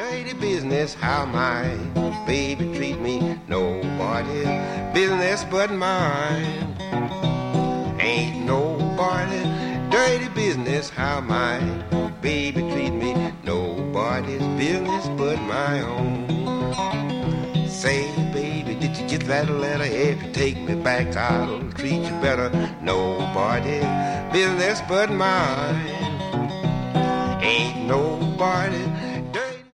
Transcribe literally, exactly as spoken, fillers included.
Dirty business, how my baby treat me. Nobody business but mine. Ain't nobody dirty business, how my baby treat me. Nobody's business but my own. Say, baby, did you get that letter? If you take me back, I'll treat you better. Nobody's business but mine. Ain't nobody